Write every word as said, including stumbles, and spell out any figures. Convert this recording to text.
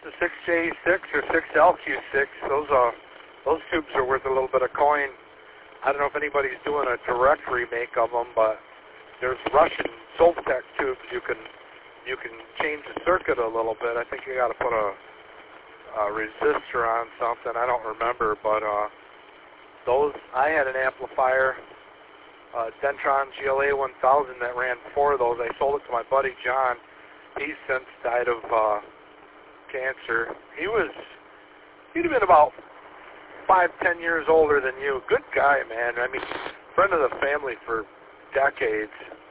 the six J six or six L Q six, those uh, those tubes are worth a little bit of coin. I don't know if anybody's doing a direct remake of them, but there's Russian Soltec tubes. You can you can change the circuit a little bit. I think you got to put a, a resistor on something. I don't remember, but uh, those I had an amplifier, uh, Dentron G L A one thousand that ran four of those. I sold it to my buddy John. He's since died of uh, cancer. He was he'd have been about five, ten years older than you. Good guy, man. I mean, friend of the family for decades.